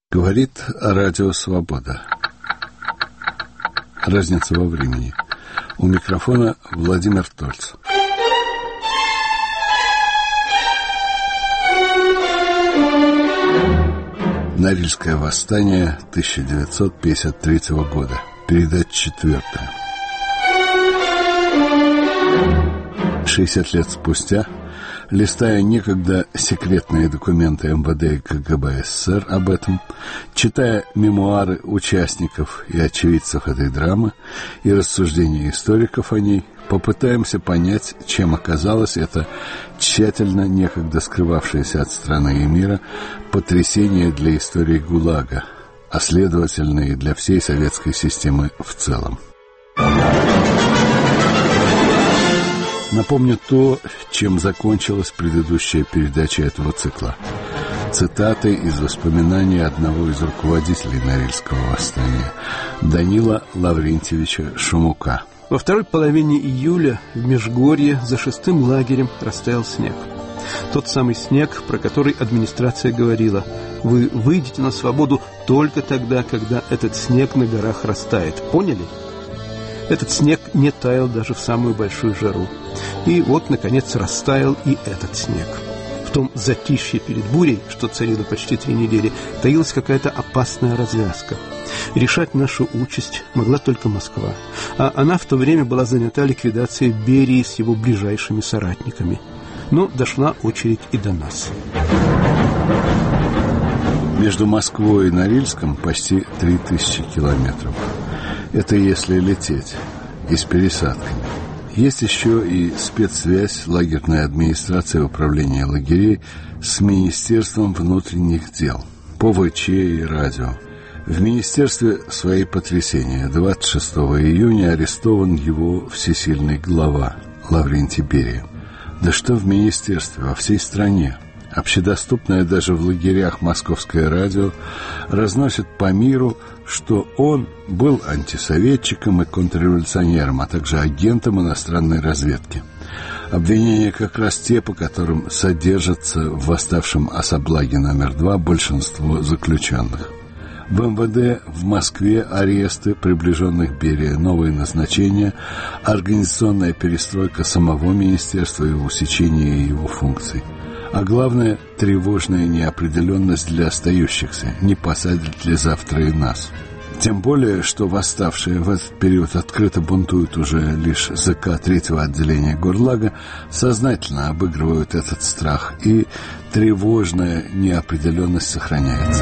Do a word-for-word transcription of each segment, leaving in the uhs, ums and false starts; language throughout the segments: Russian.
Говорит Радио Свобода. Разница во времени. У микрофона Владимир Тольц. Норильское восстание тысяча девятьсот пятьдесят третьего года. Передача четвертая. шестьдесят лет спустя, листая некогда секретные документы эм вэ дэ и ка гэ бэ эс эс эс эр об этом, читая мемуары участников и очевидцев этой драмы и рассуждения историков о ней, попытаемся понять, чем оказалось это тщательно некогда скрывавшееся от страны и мира потрясение для истории ГУЛАГа, а следовательно и для всей советской системы в целом. Напомню то, чем закончилась предыдущая передача этого цикла. Цитаты из воспоминаний одного из руководителей Норильского восстания, Данила Лаврентьевича Шумука. Во второй половине июля в Межгорье за шестым лагерем растаял снег. Тот самый снег, про который администрация говорила: вы выйдете на свободу только тогда, когда этот снег на горах растает. Поняли? Этот снег не таял даже в самую большую жару. И вот, наконец, растаял и этот снег. В том затишье перед бурей, что царило почти три недели, таилась какая-то опасная развязка. Решать нашу участь могла только Москва, а она в то время была занята ликвидацией Берии с его ближайшими соратниками. Но дошла очередь и до нас. Между Москвой и Норильском почти три тысячи километров. Это если лететь, и с пересадками. Есть еще и спецсвязь лагерной администрации управления лагерей с Министерством внутренних дел, по вэ че и радио. В министерстве свои потрясения. двадцать шестого июня арестован его всесильный глава Лаврентий Берия. Да что в министерстве, во всей стране. Общедоступное даже в лагерях московское радио разносит по миру, что он был антисоветчиком и контрреволюционером, а также агентом иностранной разведки. Обвинения как раз те, по которым содержатся в восставшем особлаге номер два большинство заключенных. В эм вэ дэ в Москве аресты приближенных Берия, новые назначения, организационная перестройка самого министерства и усечение его функций. А главное, тревожная неопределенность для остающихся, не посадят ли завтра и нас. Тем более, что восставшие в этот период открыто бунтуют уже лишь зэ ка третьего отделения Горлага, сознательно обыгрывают этот страх, и тревожная неопределенность сохраняется.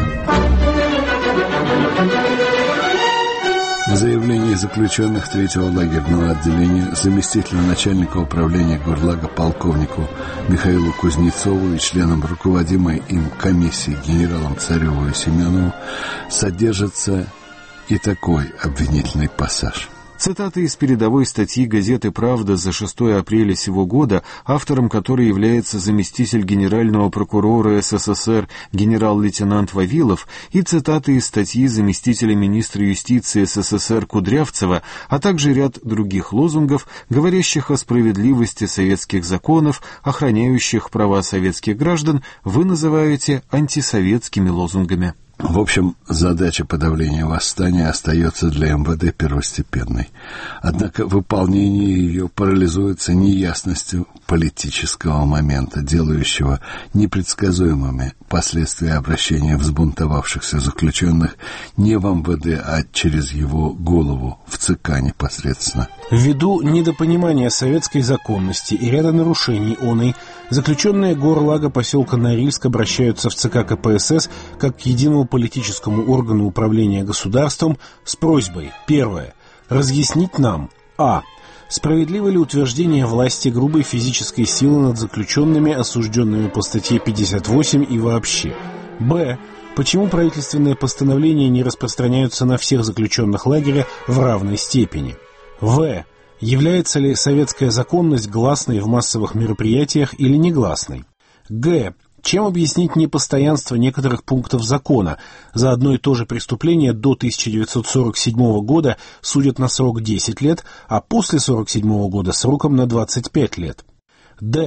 В заявлении заключенных третьего лагерного отделения заместителю начальника управления Горлага полковнику Михаилу Кузнецову и членам руководимой им комиссии генералам Цареву и Семенову содержится и такой обвинительный пассаж. Цитата из передовой статьи газеты «Правда» за шестое апреля сего года, автором которой является заместитель генерального прокурора эс эс эс эр генерал-лейтенант Вавилов, и цитаты из статьи заместителя министра юстиции эс эс эс эр Кудрявцева, а также ряд других лозунгов, говорящих о справедливости советских законов, охраняющих права советских граждан, вы называете антисоветскими лозунгами. В общем, задача подавления восстания остается для эм вэ дэ первостепенной. Однако выполнение ее парализуется неясностью политического момента, делающего непредсказуемыми последствия обращения взбунтовавшихся заключенных не в эм вэ дэ, а через его голову в ЦК непосредственно. Ввиду недопонимания советской законности и ряда нарушений оной, заключенные Горлага поселка Норильск обращаются в ЦК ка пэ эс эс как к единому политическому органу управления государством с просьбой: первое. Разъяснить нам: а. Справедливо ли утверждение власти грубой физической силы над заключенными, осужденными по статье пятьдесят восемь и вообще? б. Почему правительственные постановления не распространяются на всех заключенных лагеря в равной степени? в. Является ли советская законность гласной в массовых мероприятиях или негласной? г. Чем объяснить непостоянство некоторых пунктов закона? За одно и то же преступление до тысяча девятьсот сорок седьмого года судят на срок десять лет, а после сорок седьмого года сроком на двадцать пять лет. д.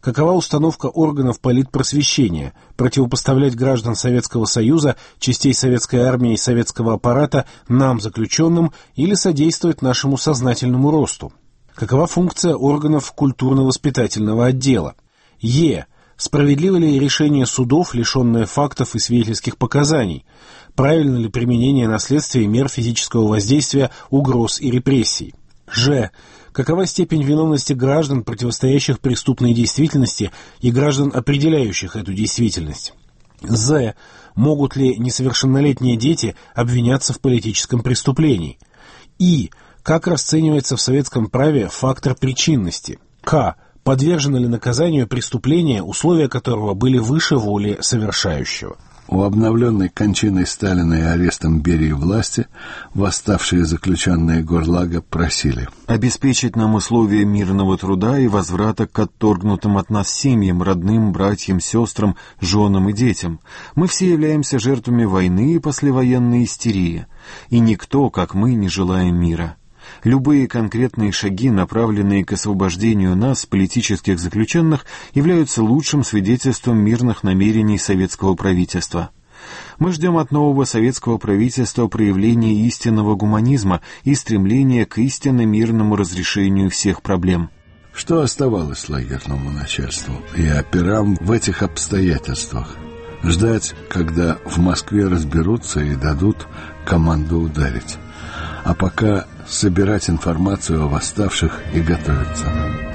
Какова установка органов политпросвещения? Противопоставлять граждан Советского Союза, частей советской армии и советского аппарата нам, заключенным, или содействовать нашему сознательному росту? Какова функция органов культурно-воспитательного отдела? Е. Справедливо ли решение судов, лишенное фактов и свидетельских показаний? Правильно ли применение на следствие мер физического воздействия, угроз и репрессий? Ж. Какова степень виновности граждан, противостоящих преступной действительности, и граждан, определяющих эту действительность? З. Могут ли несовершеннолетние дети обвиняться в политическом преступлении? И. Как расценивается в советском праве фактор причинности? К. Подвержено ли наказанию преступление, условия которого были выше воли совершающего? У обновленной кончиной Сталина и арестом Берии власти восставшие заключенные Горлага просили обеспечить нам условия мирного труда и возврата к отторгнутым от нас семьям, родным, братьям, сестрам, женам и детям. Мы все являемся жертвами войны и послевоенной истерии, и никто, как мы, не желаем мира. Любые конкретные шаги, направленные к освобождению нас, политических заключенных, являются лучшим свидетельством мирных намерений советского правительства. Мы ждем от нового советского правительства проявления истинного гуманизма и стремления к истинно мирному разрешению всех проблем. Что оставалось лагерному начальству и операм в этих обстоятельствах? Ждать, когда в Москве разберутся и дадут команду ударить. А пока собирать информацию о восставших и готовиться.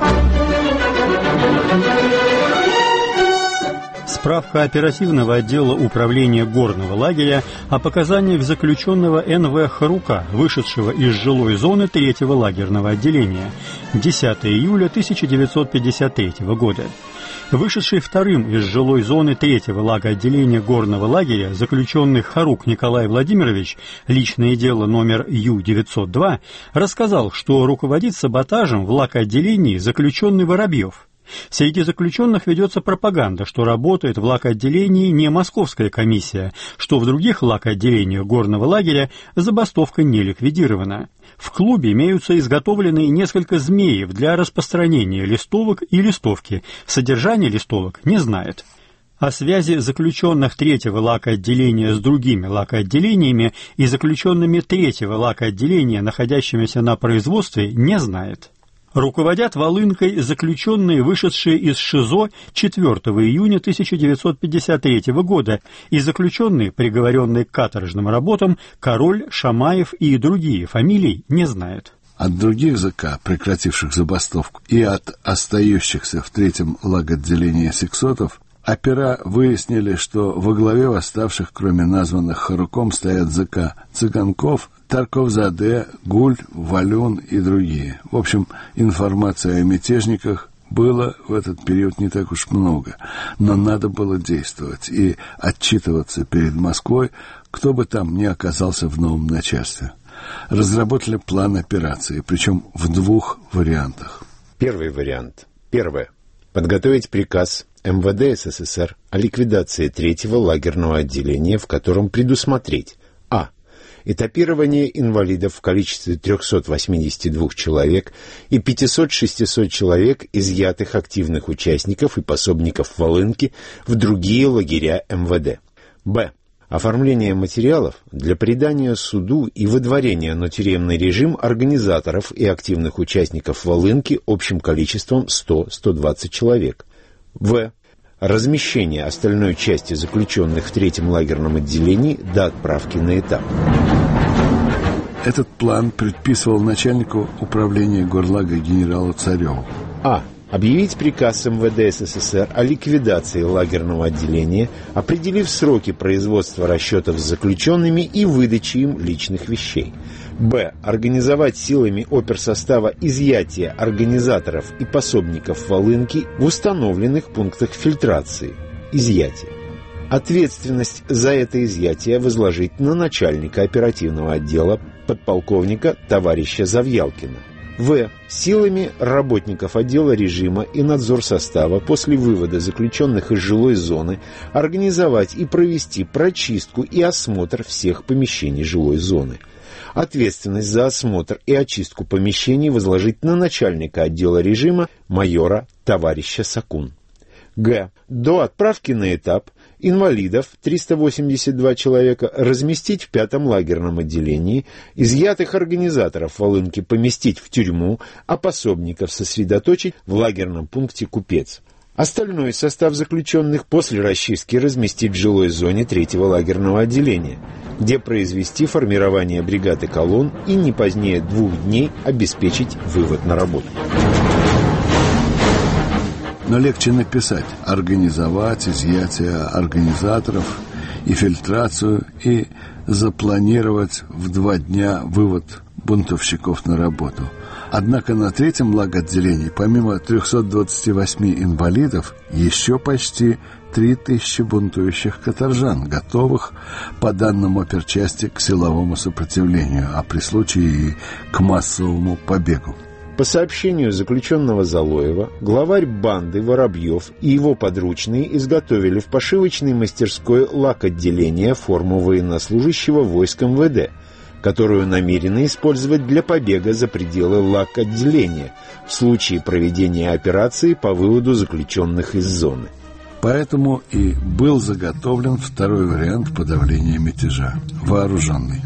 Справка оперативного отдела управления горного лагеря о показаниях заключенного Эн Вэ Харука, вышедшего из жилой зоны третьего лагерного отделения, десятого июля тысяча девятьсот пятьдесят третьего года. Вышедший вторым из жилой зоны третьего лагоотделения горного лагеря заключенный Харук Николай Владимирович, личное дело номер Ю девятьсот два, рассказал, что руководит саботажем в лагоотделении заключенный Воробьев. Среди заключенных ведется пропаганда, что работает в лагоотделении не московская комиссия, что в других лагоотделениях горного лагеря забастовка не ликвидирована. В клубе имеются изготовленные несколько змеев для распространения листовок и листовки. Содержание листовок не знает. О связи заключенных третьего лагоотделения с другими лагоотделениями и заключенными третьего лагоотделения, находящимися на производстве, не знает. Руководят Волынкой заключенные, вышедшие из ШИЗО четвёртого июня тысяча девятьсот пятьдесят третьего года, и заключенные, приговоренные к каторжным работам, Король, Шамаев и другие фамилий не знают. От других ЗК, прекративших забастовку, и от остающихся в третьем лагоотделении сексотов, опера выяснили, что во главе восставших, кроме названных Харуком, стоят ЗК Цыганков, Тарковзаде, Гуль, Валюн и другие. В общем, информации о мятежниках было в этот период не так уж много, но надо было действовать и отчитываться перед Москвой, кто бы там ни оказался в новом начальстве. Разработали план операции, причем в двух вариантах. Первый вариант. Первое. Подготовить приказ эм вэ дэ эс эс эс эр о ликвидации третьего лагерного отделения, в котором предусмотреть: а. этапирование инвалидов в количестве триста восемьдесят два человек и пятьсот-шестьсот человек, изъятых активных участников и пособников Волынки, в другие лагеря эм вэ дэ. Б. Оформление материалов для предания суду и выдворения на тюремный режим организаторов и активных участников Волынки общим количеством сто - сто двадцать человек. В. Размещение остальной части заключенных в третьем лагерном отделении до отправки на этап. Этот план предписывал начальнику управления Горлага генералу Цареву. А. Объявить приказ эм вэ дэ эс эс эс эр о ликвидации лагерного отделения, определив сроки производства расчетов с заключенными и выдачи им личных вещей. Б. Организовать силами оперсостава изъятие организаторов и пособников Волынки в установленных пунктах фильтрации. Изъятие. Ответственность за это изъятие возложить на начальника оперативного отдела подполковника товарища Завьялкина. В. Силами работников отдела режима и надзор состава после вывода заключенных из жилой зоны организовать и провести прочистку и осмотр всех помещений жилой зоны. Ответственность за осмотр и очистку помещений возложить на начальника отдела режима майора товарища Сакун. Г. До отправки на этап инвалидов, триста восемьдесят два человека, разместить в пятом лагерном отделении, изъятых организаторов Волынки поместить в тюрьму, а пособников сосредоточить в лагерном пункте Купец. Остальной состав заключенных после расчистки разместить в жилой зоне третьего лагерного отделения, где произвести формирование бригад и колонн и не позднее двух дней обеспечить вывод на работу. Но легче написать, организовать изъятие организаторов и фильтрацию и запланировать в два дня вывод бунтовщиков на работу. Однако на третьем лаготделении, помимо трехсот двадцати восьми инвалидов, еще почти три тысячи бунтующих каторжан, готовых, по данным оперчасти, к силовому сопротивлению, а при случае и к массовому побегу. По сообщению заключенного Залоева, главарь банды Воробьев и его подручные изготовили в пошивочной мастерской лак-отделения форму военнослужащего войск эм вэ дэ, которую намерены использовать для побега за пределы лак-отделения в случае проведения операции по выводу заключенных из зоны. Поэтому и был заготовлен второй вариант подавления мятежа – вооруженный.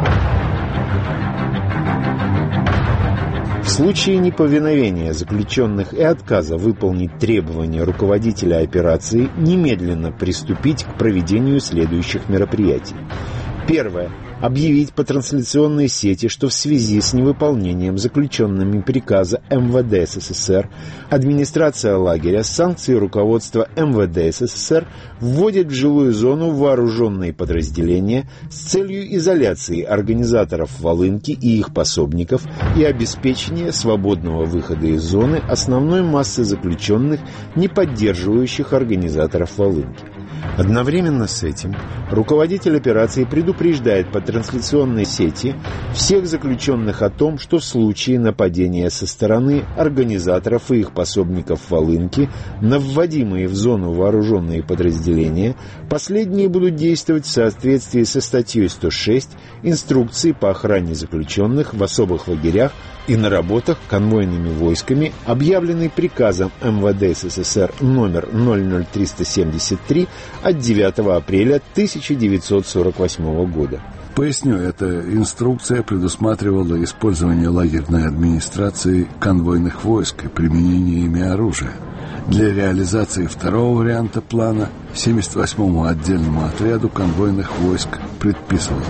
В случае неповиновения заключенных и отказа выполнить требования руководителя операции немедленно приступить к проведению следующих мероприятий. Первое. Объявить по трансляционной сети, что в связи с невыполнением заключенными приказа эм вэ дэ эс эс эс эр администрация лагеря с санкцией руководства эм вэ дэ эс эс эс эр вводит в жилую зону вооруженные подразделения с целью изоляции организаторов Волынки и их пособников и обеспечения свободного выхода из зоны основной массы заключенных, не поддерживающих организаторов Волынки. Одновременно с этим руководитель операции предупреждает по трансляционной сети всех заключенных о том, что в случае нападения со стороны организаторов и их пособников Волынки на вводимые в зону вооруженные подразделения, последние будут действовать в соответствии со статьей сто шесть инструкции по охране заключенных в особых лагерях и на работах конвойными войсками, объявленный приказом эм вэ дэ эс эс эс эр номер ноль ноль триста семьдесят три от девятого апреля тысяча девятьсот сорок восьмого года. Поясню, эта инструкция предусматривала использование лагерной администрации конвойных войск и применение ими оружия. Для реализации второго варианта плана семьдесят восьмому отдельному отряду конвойных войск предписывалось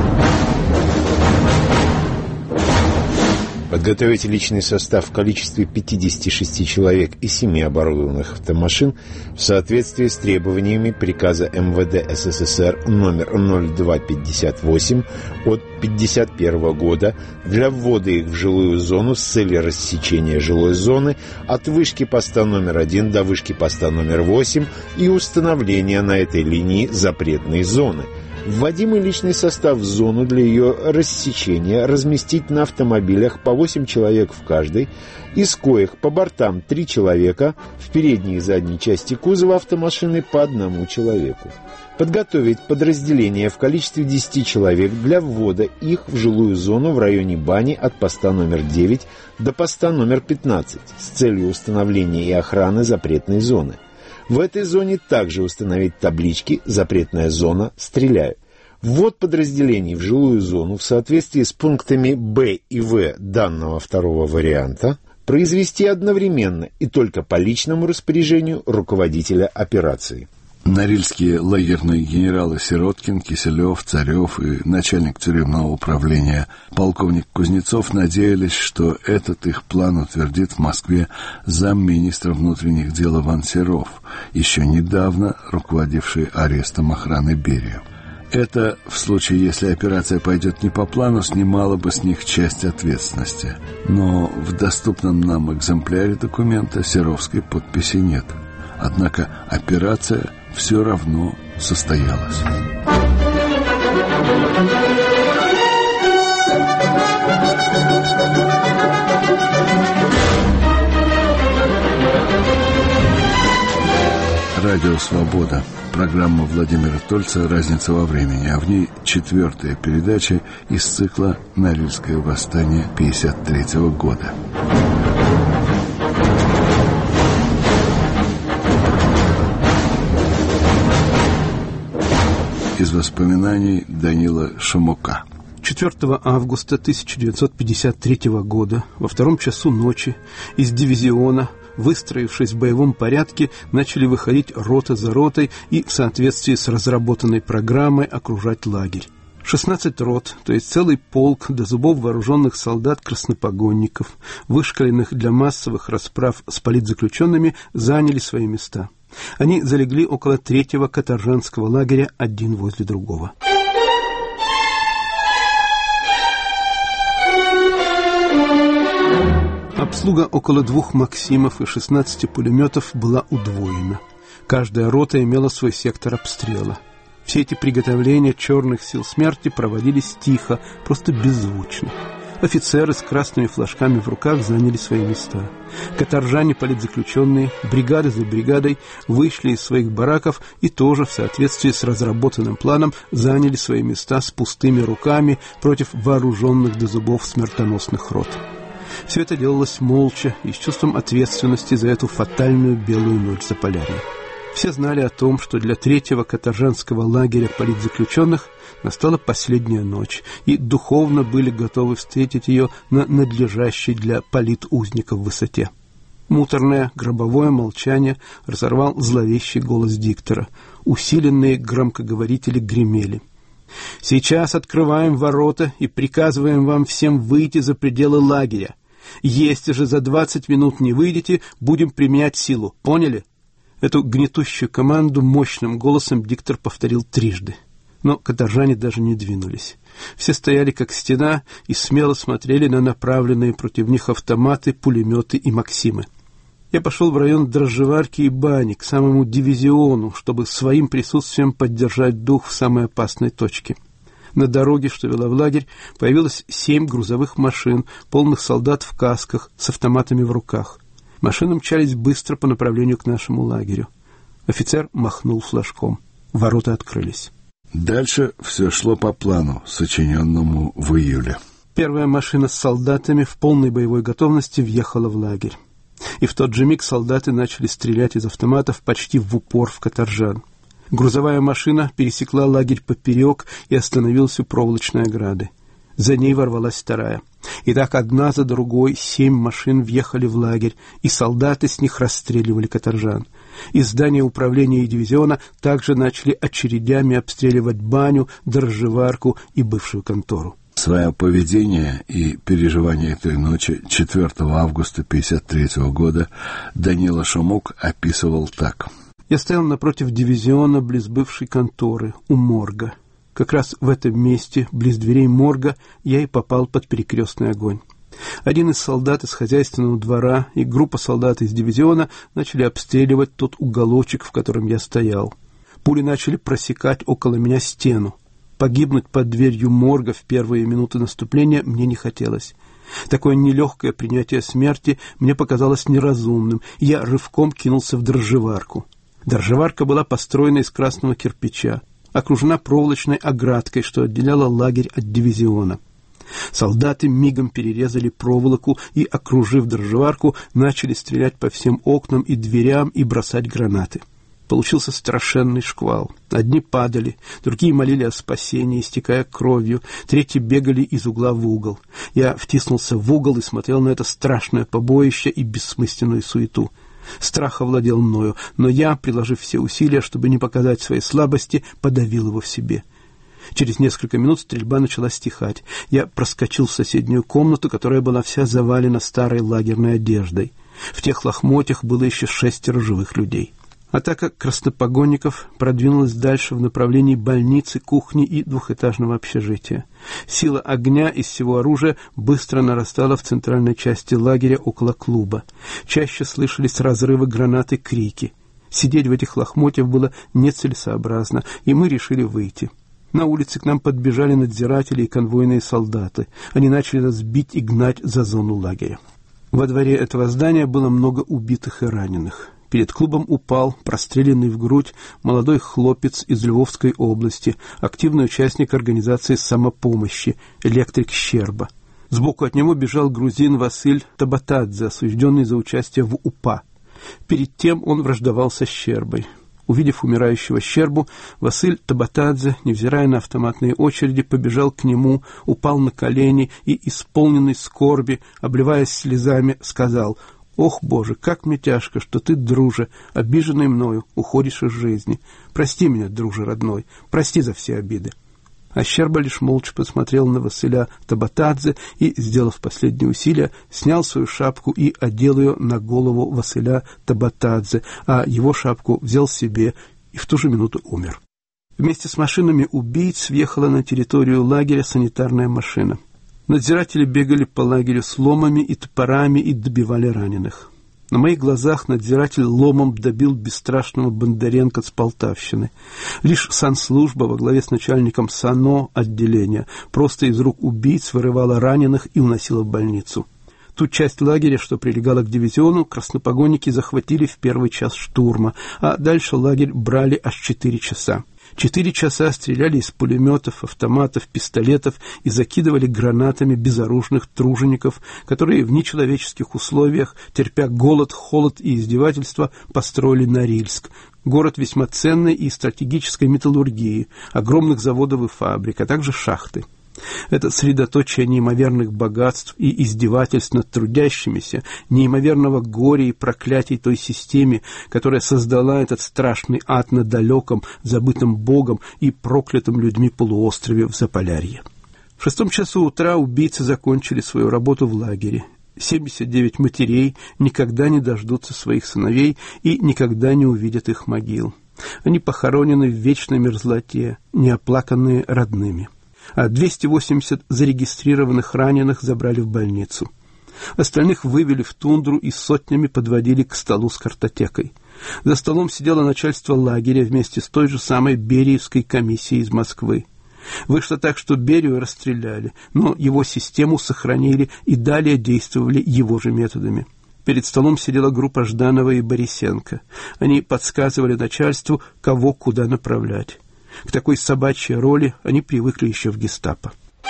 подготовить личный состав в количестве пятидесяти шести человек и семи оборудованных автомашин в соответствии с требованиями приказа эм вэ дэ эс эс эс эр номер ноль два пятьдесят восемь от пятьдесят первого года для ввода их в жилую зону с целью рассечения жилой зоны от вышки поста номер один до вышки поста номер восемь и установления на этой линии запретной зоны. Вводимый личный состав в зону для ее рассечения разместить на автомобилях по восемь человек в каждой, из коих по бортам три человека, в передней и задней части кузова автомашины по одному человеку. Подготовить подразделение в количестве десяти человек для ввода их в жилую зону в районе бани от поста номер девять до поста номер пятнадцать с целью установления и охраны запретной зоны. В этой зоне также установить таблички «Запретная зона. Стреляю». Ввод подразделений в жилую зону в соответствии с пунктами Б и В данного второго варианта произвести одновременно и только по личному распоряжению руководителя операции. Норильские лагерные генералы Сироткин, Киселев, Царев и начальник тюремного управления полковник Кузнецов надеялись, что этот их план утвердит в Москве замминистра внутренних дел Иван Серов, еще недавно руководивший арестом охраны Берию. Это, в случае, если операция пойдет не по плану, снимало бы с них часть ответственности. Но в доступном нам экземпляре документа серовской подписи нет. Однако операция все равно состоялась. Радио «Свобода». Программа Владимира Тольца «Разница во времени», а в ней четвертая передача из цикла «Норильское восстание пятьдесят третьего года». из воспоминаний Данила Шамука. четвёртого августа тысяча девятьсот пятьдесят третьего года во втором часу ночи из дивизиона, выстроившись в боевом порядке, начали выходить рота за ротой и в соответствии с разработанной программой окружать лагерь. шестнадцать рот, то есть целый полк до зубов вооруженных солдат-краснопогонников, вышколенных для массовых расправ с политзаключенными, заняли свои места. Они залегли около третьего каторжанского лагеря один возле другого. Обслуга около двух «Максимов» и шестнадцати пулеметов была удвоена. Каждая рота имела свой сектор обстрела. Все эти приготовления черных сил смерти проводились тихо, просто беззвучно. Офицеры с красными флажками в руках заняли свои места. Каторжане, политзаключенные, бригады за бригадой вышли из своих бараков и тоже в соответствии с разработанным планом заняли свои места с пустыми руками против вооруженных до зубов смертоносных рот. Все это делалось молча и с чувством ответственности за эту фатальную белую ночь Заполярья. Все знали о том, что для третьего каторжанского лагеря политзаключенных настала последняя ночь, и духовно были готовы встретить ее на надлежащей для политузников высоте. Муторное гробовое молчание разорвал зловещий голос диктора. Усиленные громкоговорители гремели. «Сейчас открываем ворота и приказываем вам всем выйти за пределы лагеря. Если же за двадцать минут не выйдете, будем применять силу. Поняли?» Эту гнетущую команду мощным голосом диктор повторил трижды. Но каторжане даже не двинулись. Все стояли как стена и смело смотрели на направленные против них автоматы, пулеметы и «Максимы». Я пошел в район дрожжеварки и бани, к самому дивизиону, чтобы своим присутствием поддержать дух в самой опасной точке. На дороге, что вела в лагерь, появилось семь грузовых машин, полных солдат в касках, с автоматами в руках. Машины мчались быстро по направлению к нашему лагерю. Офицер махнул флажком. Ворота открылись. Дальше все шло по плану, сочиненному в июле. Первая машина с солдатами в полной боевой готовности въехала в лагерь. И в тот же миг солдаты начали стрелять из автоматов почти в упор в каторжан. Грузовая машина пересекла лагерь поперек и остановилась у проволочной ограды. За ней ворвалась вторая. И так одна за другой семь машин въехали в лагерь, и солдаты с них расстреливали каторжан. Из здания управления и дивизиона также начали очередями обстреливать баню, дрожжеварку и бывшую контору. Свое поведение и переживания этой ночи четвёртого августа тысяча девятьсот пятьдесят третьего года Данила Шамук описывал так. «Я стоял напротив дивизиона близ бывшей конторы, у морга. Как раз в этом месте, близ дверей морга, я и попал под перекрестный огонь. Один из солдат из хозяйственного двора и группа солдат из дивизиона начали обстреливать тот уголочек, в котором я стоял. Пули начали просекать около меня стену. Погибнуть под дверью морга в первые минуты наступления мне не хотелось. Такое нелегкое принятие смерти мне показалось неразумным, и я рывком кинулся в дрожжеварку. Дрожжеварка была построена из красного кирпича, окружена проволочной оградкой, что отделяла лагерь от дивизиона. Солдаты мигом перерезали проволоку и, окружив дрожжеварку, начали стрелять по всем окнам и дверям и бросать гранаты. Получился страшенный шквал. Одни падали, другие молили о спасении, истекая кровью, третьи бегали из угла в угол. Я втиснулся в угол и смотрел на это страшное побоище и бессмысленную суету. Страх овладел мною, но я, приложив все усилия, чтобы не показать своей слабости, подавил его в себе. Через несколько минут стрельба начала стихать. Я проскочил в соседнюю комнату, которая была вся завалена старой лагерной одеждой. В тех лохмотьях было еще шестеро живых людей. Атака краснопогонников продвинулась дальше в направлении больницы, кухни и двухэтажного общежития. Сила огня из всего оружия быстро нарастала в центральной части лагеря около клуба. Чаще слышались разрывы гранат и крики. Сидеть в этих лохмотьях было нецелесообразно, и мы решили выйти. На улице к нам подбежали надзиратели и конвойные солдаты. Они начали нас бить и гнать за зону лагеря. Во дворе этого здания было много убитых и раненых. Перед клубом упал, простреленный в грудь, молодой хлопец из Львовской области, активный участник организации самопомощи, электрик Щерба. Сбоку от него бежал грузин Василь Табатадзе, осужденный за участие в УПА. Перед тем он враждовал со Щербой. Увидев умирающего Щербу, Василь Табатадзе, невзирая на автоматные очереди, побежал к нему, упал на колени и, исполненный скорби, обливаясь слезами, сказал: «Ох, Боже, как мне тяжко, что ты, друже, обиженный мною, уходишь из жизни. Прости меня, друже родной, прости за все обиды». А Щерба лишь молча посмотрел на Василя Табатадзе и, сделав последние усилия, снял свою шапку и одел ее на голову Василя Табатадзе, а его шапку взял себе и в ту же минуту умер. Вместе с машинами убийц въехала на территорию лагеря санитарная машина. Надзиратели бегали по лагерю с ломами и топорами и добивали раненых. На моих глазах надзиратель ломом добил бесстрашного Бондаренко с Полтавщины. Лишь санслужба во главе с начальником САНО отделения просто из рук убийц вырывала раненых и уносила в больницу. Ту часть лагеря, что прилегала к дивизиону, краснопогонники захватили в первый час штурма, а дальше лагерь брали аж четыре часа. Четыре часа стреляли из пулеметов, автоматов, пистолетов и закидывали гранатами безоружных тружеников, которые в нечеловеческих условиях, терпя голод, холод и издевательства, построили Норильск. Город весьма ценной и стратегической металлургии, огромных заводов и фабрик, а также шахты. Это средоточие неимоверных богатств и издевательств над трудящимися, неимоверного горя и проклятий той системе, которая создала этот страшный ад на далеком, забытом Богом и проклятом людьми полуострове в Заполярье. В шестом часу утра убийцы закончили свою работу в лагере. семьдесят девять матерей никогда не дождутся своих сыновей и никогда не увидят их могил. Они похоронены в вечной мерзлоте, неоплаканные родными. А двести восемьдесят зарегистрированных раненых забрали в больницу. Остальных вывели в тундру и сотнями подводили к столу с картотекой. За столом сидело начальство лагеря вместе с той же самой Бериевской комиссией из Москвы. Вышло так, что Берию расстреляли, но его систему сохранили и далее действовали его же методами. Перед столом сидела группа Жданова и Борисенко. Они подсказывали начальству, кого куда направлять. К такой собачьей роли они привыкли еще в гестапо.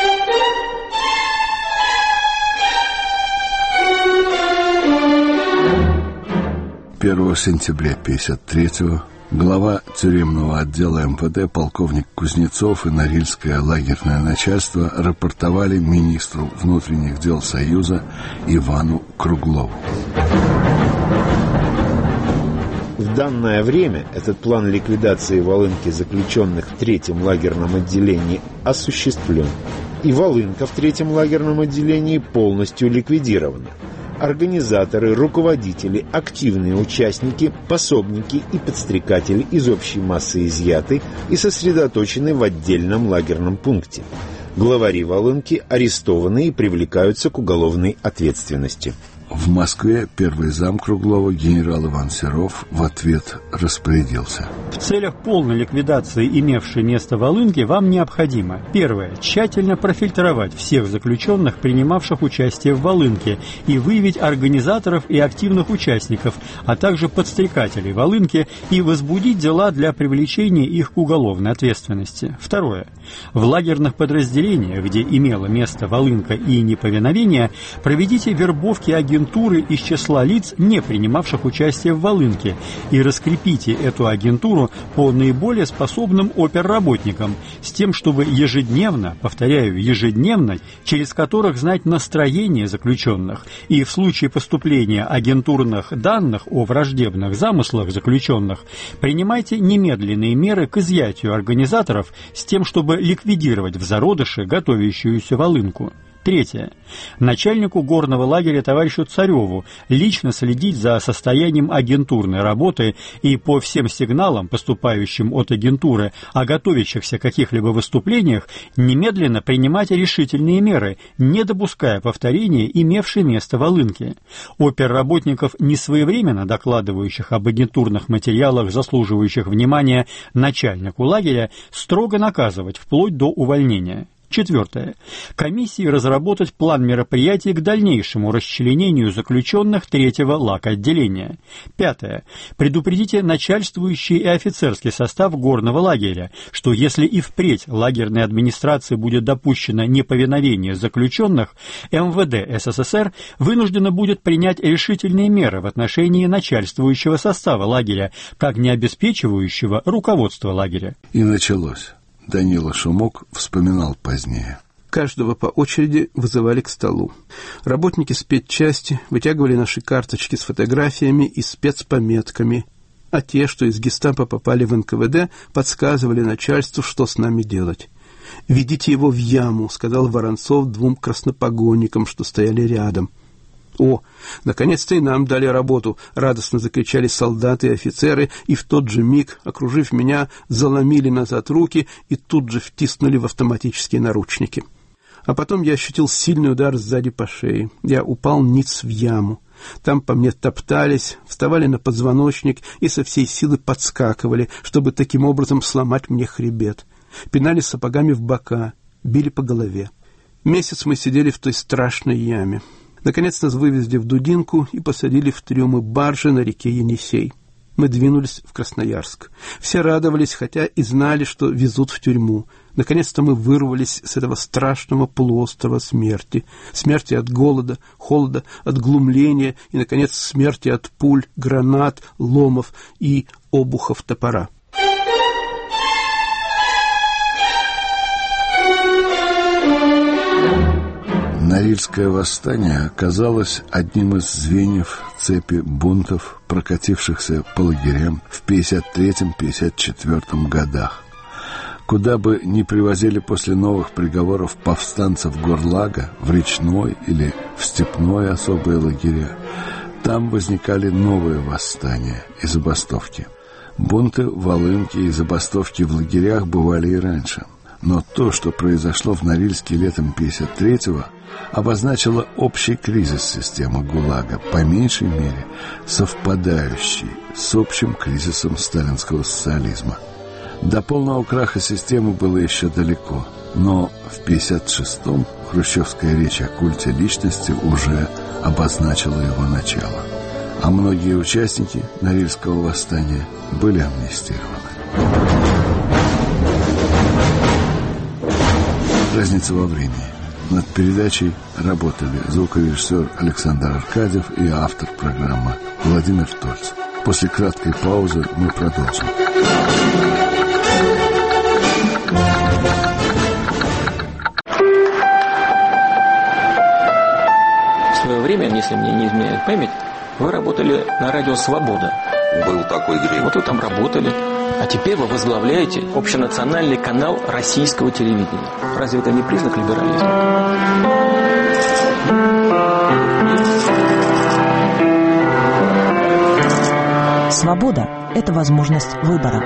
первого сентября пятьдесят третьего глава тюремного отдела эм вэ дэ полковник Кузнецов и Норильское лагерное начальство рапортовали министру внутренних дел Союза Ивану Круглову. В данное время этот план ликвидации Волынки заключенных в третьем лагерном отделении осуществлен, и Волынка в третьем лагерном отделении полностью ликвидирована. Организаторы, руководители, активные участники, пособники и подстрекатели из общей массы изъяты и сосредоточены в отдельном лагерном пункте. Главари Волынки арестованы и привлекаются к уголовной ответственности. В Москве первый зам Круглова генерал Иван Серов в ответ распорядился: в целях полной ликвидации имевшей место Волынки вам необходимо: первое, тщательно профильтровать всех заключенных, принимавших участие в Волынке, и выявить организаторов и активных участников, а также подстрекателей Волынки, и возбудить дела для привлечения их к уголовной ответственности. Второе, в лагерных подразделениях, где имело место Волынка и неповиновение, проведите вербовки агентов агентуры из числа лиц, не принимавших участие в Волынке, и раскрепите эту агентуру по наиболее способным оперработникам, с тем, чтобы ежедневно, повторяю, ежедневно, через которых знать настроение заключенных, и в случае поступления агентурных данных о враждебных замыслах заключенных, принимайте немедленные меры к изъятию организаторов, с тем, чтобы ликвидировать в зародыше готовящуюся Волынку. Третье. Начальнику горного лагеря товарищу Цареву лично следить за состоянием агентурной работы и по всем сигналам, поступающим от агентуры, о готовящихся каких-либо выступлениях, немедленно принимать решительные меры, не допуская повторения имевшей место Волынки. Оперработников, несвоевременно докладывающих об агентурных материалах, заслуживающих внимания начальнику лагеря, строго наказывать вплоть до увольнения. Четвертое. Комиссии разработать план мероприятий к дальнейшему расчленению заключенных третьего лаг-отделения. Пятое. Предупредите начальствующий и офицерский состав горного лагеря, что если и впредь лагерной администрации будет допущено неповиновение заключенных, эм вэ дэ эс эс эс эр вынуждено будет принять решительные меры в отношении начальствующего состава лагеря, как не обеспечивающего руководство лагеря. И началось. Данила Шумок вспоминал позднее. Каждого по очереди вызывали к столу. Работники спецчасти вытягивали наши карточки с фотографиями и спецпометками, а те, что из гестапо попали в эн ка вэ дэ, подсказывали начальству, что с нами делать. «Ведите его в яму», — сказал Воронцов двум краснопогонникам, что стояли рядом. «О, наконец-то и нам дали работу!» — радостно закричали солдаты и офицеры, и в тот же миг, окружив меня, заломили назад руки и тут же втиснули в автоматические наручники. А потом я ощутил сильный удар сзади по шее. Я упал ниц в яму. Там по мне топтались, вставали на позвоночник и со всей силы подскакивали, чтобы таким образом сломать мне хребет. Пинали сапогами в бока, били по голове. Месяц мы сидели в той страшной яме. Наконец нас вывезли в Дудинку и посадили в трюмы баржи на реке Енисей. Мы двинулись в Красноярск. Все радовались, хотя и знали, что везут в тюрьму. Наконец-то мы вырвались с этого страшного полуострова смерти. Смерти от голода, холода, от глумления и, наконец, смерти от пуль, гранат, ломов и обухов топора. Норильское восстание оказалось одним из звеньев цепи бунтов, прокатившихся по лагерям в пятьдесят третьем — пятьдесят четвёртом годах. Куда бы ни привозили после новых приговоров повстанцев Горлага, в Речной или в Степной особые лагеря, там возникали новые восстания и забастовки. Бунты, волынки и забастовки в лагерях бывали и раньше. Но то, что произошло в Норильске летом пятьдесят третьего, обозначило общий кризис системы ГУЛАГа, по меньшей мере совпадающий с общим кризисом сталинского социализма. До полного краха системы было еще далеко, но в пятьдесят шестом хрущевская речь о культе личности уже обозначила его начало, а многие участники Норильского восстания были амнистированы. Разница во времени. Над передачей работали звукорежиссер Александр Аркадьев и автор программы Владимир Тольц. После краткой паузы мы продолжим. В свое время, если мне не изменяет память, вы работали на радио «Свобода». Был такой грех. Вот вы там работали. А теперь вы возглавляете общенациональный канал российского телевидения. Разве это не признак либерализма? Свобода – это возможность выбора.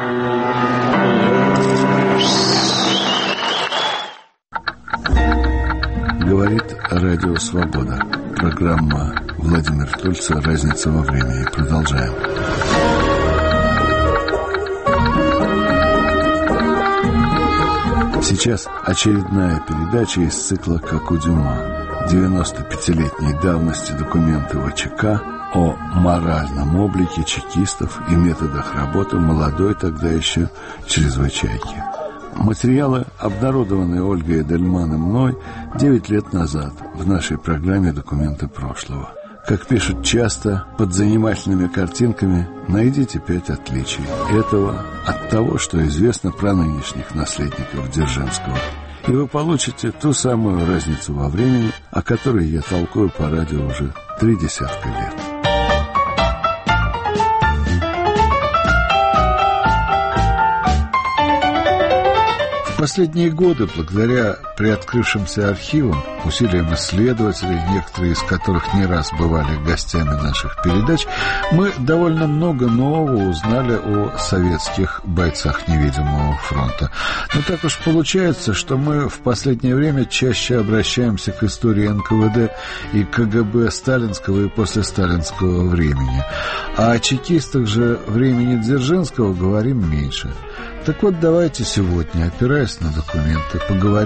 Говорит радио «Свобода». Программа Владимир Тольца «Разница во времени». Продолжаем. Сейчас очередная передача из цикла «Как у Дюма». девяностопятилетней давности документы вэ че ка о моральном облике чекистов и методах работы молодой тогда еще чрезвычайки. Материалы, обнародованные Ольгой Эдельман и мной девять лет назад в нашей программе «Документы прошлого». Как пишут часто, под занимательными картинками найдите пять отличий этого от того, что известно про нынешних наследников Дзержинского. И вы получите ту самую разницу во времени, о которой я толкую по радио уже три десятка лет. В последние годы, благодаря приоткрывшимся архивам, усилиям исследователей, некоторые из которых не раз бывали гостями наших передач, мы довольно много нового узнали о советских бойцах невидимого фронта. Но так уж получается, что мы в последнее время чаще обращаемся к истории эн ка вэ дэ и ка гэ бэ сталинского и послесталинского времени. А о чекистах же времени Дзержинского говорим меньше. Так вот, давайте сегодня, опираясь на документы, поговорим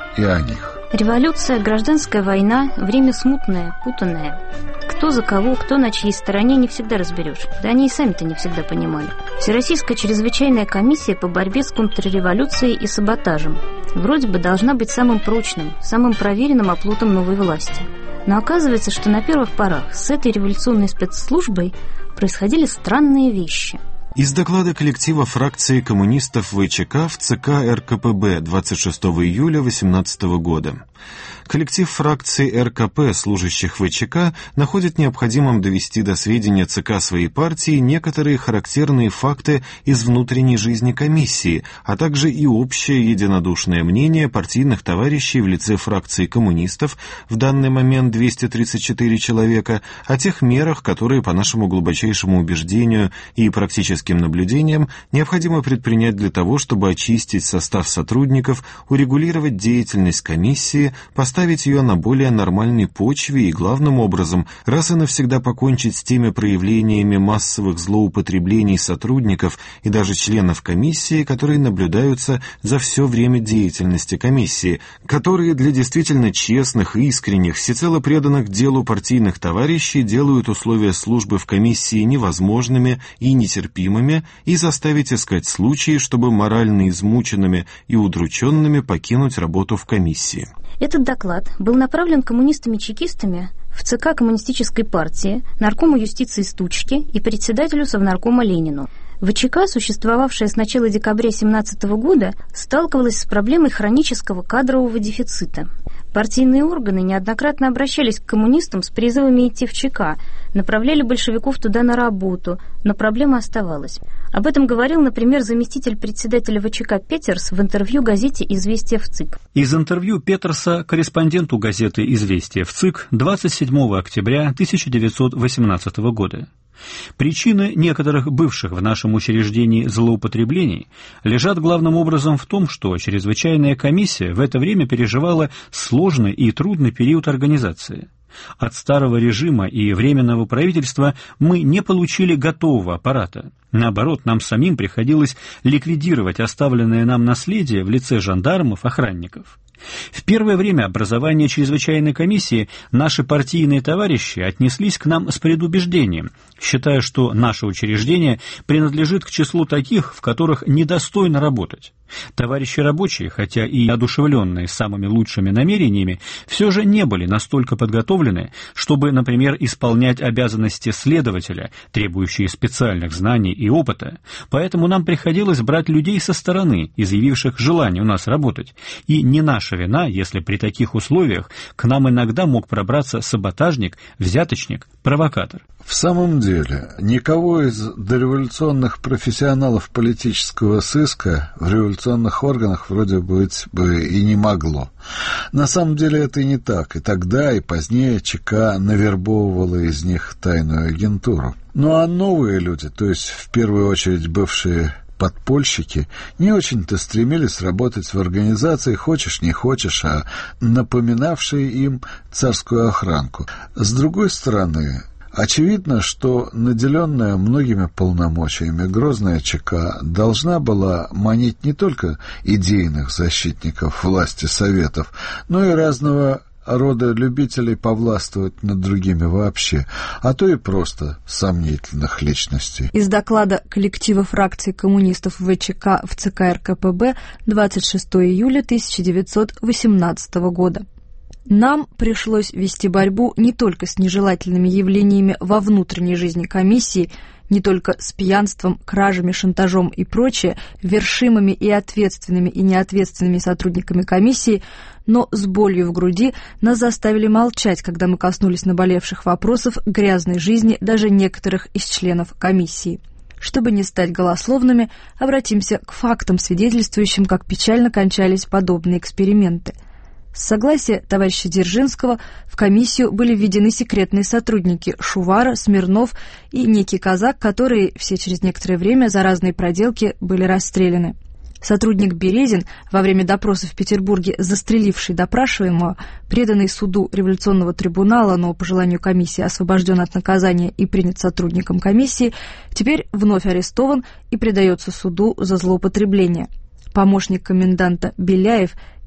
и о них. Революция, гражданская война, время смутное, путанное. Кто за кого, кто на чьей стороне, не всегда разберешь. Да они и сами-то не всегда понимали. Всероссийская чрезвычайная комиссия по борьбе с контрреволюцией и саботажем вроде бы должна быть самым прочным, самым проверенным оплотом новой власти. Но оказывается, что на первых порах с этой революционной спецслужбой происходили странные вещи. Из доклада коллектива фракции коммунистов ВЧК в ЦК РКПБ двадцать шестого июля две тысячи восемнадцатого года. Коллектив фракции РКП, служащих ВЧК, находит необходимым довести до сведения ЦК своей партии некоторые характерные факты из внутренней жизни комиссии, а также и общее единодушное мнение партийных товарищей в лице фракции коммунистов, в данный момент двести тридцать четыре человека, о тех мерах, которые, по нашему глубочайшему убеждению и практическим наблюдениям, необходимо предпринять для того, чтобы очистить состав сотрудников, урегулировать деятельность комиссии, поставить ее на более нормальной почве и, главным образом, раз и навсегда покончить с теми проявлениями массовых злоупотреблений сотрудников и даже членов комиссии, которые наблюдаются за все время деятельности комиссии, которые для действительно честных, искренних, всецело преданных делу партийных товарищей делают условия службы в комиссии невозможными и нетерпимыми и заставить искать случаи, чтобы морально измученными и удрученными покинуть работу в комиссии. Этот доклад был направлен коммунистами-чекистами в ЦК Коммунистической партии, наркому юстиции Стучке и председателю Совнаркома Ленину. ВЧК, существовавшая с начала декабря две тысячи семнадцатого года, сталкивалась с проблемой хронического кадрового дефицита. Партийные органы неоднократно обращались к коммунистам с призывами идти в ЧК, направляли большевиков туда на работу, но проблема оставалась. Об этом говорил, например, заместитель председателя ВЧК Петерс в интервью газете «Известия» в ЦИК. Из интервью Петерса корреспонденту газеты «Известия» в ЦИК двадцать седьмого октября тысяча девятьсот восемнадцатого года. Причины некоторых бывших в нашем учреждении злоупотреблений лежат главным образом в том, что чрезвычайная комиссия в это время переживала сложный и трудный период организации. От старого режима и временного правительства мы не получили готового аппарата. Наоборот, нам самим приходилось ликвидировать оставленное нам наследие в лице жандармов, охранников. В первое время образования чрезвычайной комиссии наши партийные товарищи отнеслись к нам с предубеждением, считая, что наше учреждение принадлежит к числу таких, в которых недостойно работать. Товарищи рабочие, хотя и одушевленные самыми лучшими намерениями, все же не были настолько подготовлены, чтобы, например, исполнять обязанности следователя, требующие специальных знаний и опыта, поэтому нам приходилось брать людей со стороны, изъявивших желание у нас работать, и не наша вина, если при таких условиях к нам иногда мог пробраться саботажник, взяточник, провокатор. В самом деле, никого из дореволюционных профессионалов политического сыска в революционных органах вроде быть бы и не могло. На самом деле это и не так. И тогда, и позднее ЧК навербовывала из них тайную агентуру. Ну а новые люди, то есть в первую очередь бывшие подпольщики, не очень-то стремились работать в организации, хочешь не хочешь, а напоминавшие им царскую охранку. С другой стороны, очевидно, что наделенная многими полномочиями грозная ЧК должна была манить не только идейных защитников власти советов, но и разного рода любителей повластвовать над другими вообще, а то и просто сомнительных личностей. Из доклада коллектива фракции коммунистов ВЧК в ЦК РКПБ двадцать шестого июля тысяча девятьсот восемнадцатого года. Нам пришлось вести борьбу не только с нежелательными явлениями во внутренней жизни комиссии, не только с пьянством, кражами, шантажом и прочее, вершимыми и ответственными и неответственными сотрудниками комиссии, но с болью в груди нас заставили молчать, когда мы коснулись наболевших вопросов грязной жизни даже некоторых из членов комиссии. Чтобы не стать голословными, обратимся к фактам, свидетельствующим, как печально кончались подобные эксперименты. С согласия товарища Дзержинского в комиссию были введены секретные сотрудники Шувара, Смирнов и некий казак, которые все через некоторое время за разные проделки были расстреляны. Сотрудник Березин, во время допроса в Петербурге застреливший допрашиваемого, преданный суду революционного трибунала, но по желанию комиссии освобожден от наказания и принят сотрудником комиссии, теперь вновь арестован и предается суду за злоупотребление. Помощник коменданта Беляев